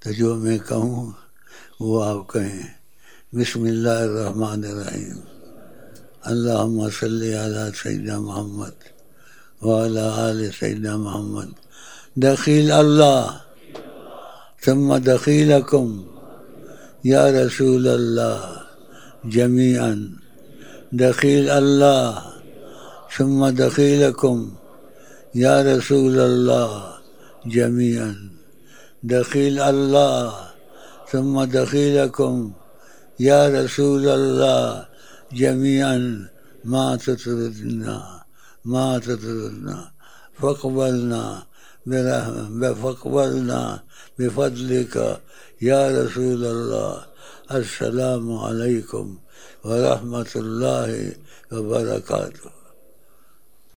तो जो मैं कहूँ वो आप कहें। बिस्मिल्लाहिर्रहमानिर्रहीम। अल्लाहुम्मा सल्लि अला सय्यिदना मोहम्मद व अला आलि सय्यिदना मोहम्मद। दखील अल्लाह सुम्मा दखीलकुम या रसूल अल्लाह जमीअन। दखील अल्लाह सुम्मा दखीलकुम या रसूल अल्लाह जमीअन। दखील अल्लाह सुम्मा दखीलकुम या रसूल अल्लाह जमीअन। मा ततरुदना फ़क़बलना बिफ़ज़लिका या रसूल अल्लाह। अस्सलामु अलैकुम व रहमतुल्लाहि व बरकातुहू।